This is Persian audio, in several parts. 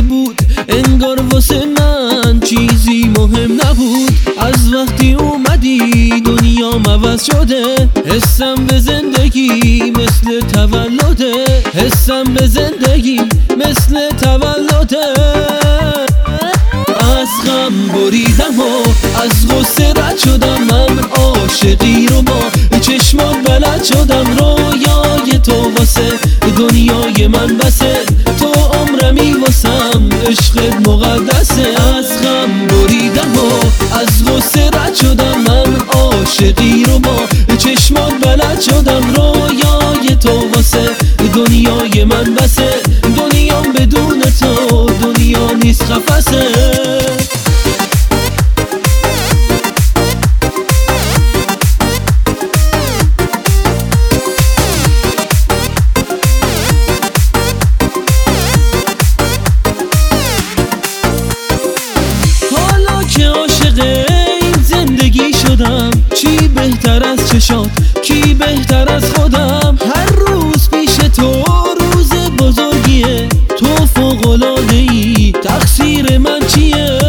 بود، انگار واسه من چیزی مهم نبود. از وقتی اومدی دنیام عوض شده، حسم به زندگی مثل تولده، حسم به زندگی مثل تولده. از غم بریدم و از غصه رد شدم، من عاشقی رو با چشمات بلد شدم. رویای تو واسه دنیای من بسه، تو عمرمی واسم عشقت مقدسه. از غم بریدم و از غصه رد شدم، من عاشقی رو با چشمات بلد شدم. رویای تو واسه دنیای من بسه، دنیام بدون تو دنیا نیست قفسه. چی بهتر از چشات، کی بهتر از خودم. هر روز پیش تو روز بزرگیه، تو فوق‌العاده‌ای، تقصیر من چیه؟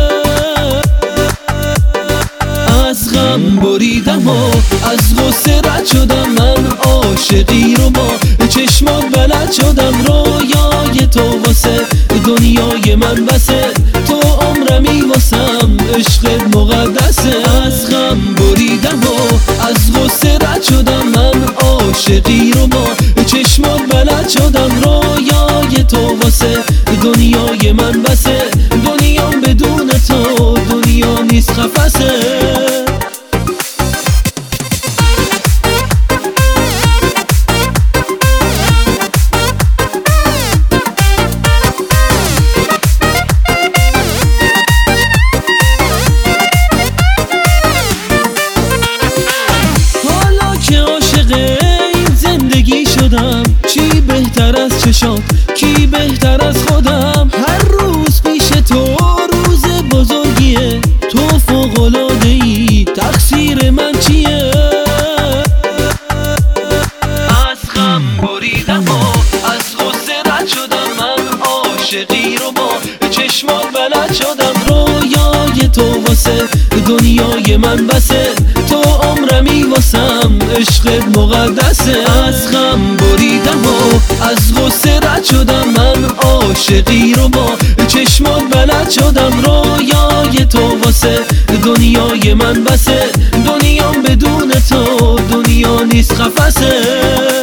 از غم بریدم و از غصه رد شدم، من عاشقی رو با چشمات بلد شدم. رویای تو واسه دنیای من بسه، تو عمرمی واسم عشقت مقدسه. از غم بریدم و از غصه رد شدم، من عاشقی رو با چشمات بلد شدم. رویای تو واسه دنیای من بسه، دنیام بدون تو دنیا نیست قفسه. چی بهتر از چشات، کی بهتر از خودم. هر روز پیش تو روز بزرگیه، تو فوق‌العاده‌ای، تقصیر من چیه؟ از غم بریدم و از غصه رد شدم، من عاشقی رو با چشمات بلد شدم. رویای تو واسه دنیای من بسه، تو عمرمی واسم عشقت مقدسه. از غم بریدم و از غصه رد شدم، من عاشقی رو با چشمات بلد شدم. رویای تو واسه دنیای من بسه، دنیام بدون تو دنیا نیست قفسه.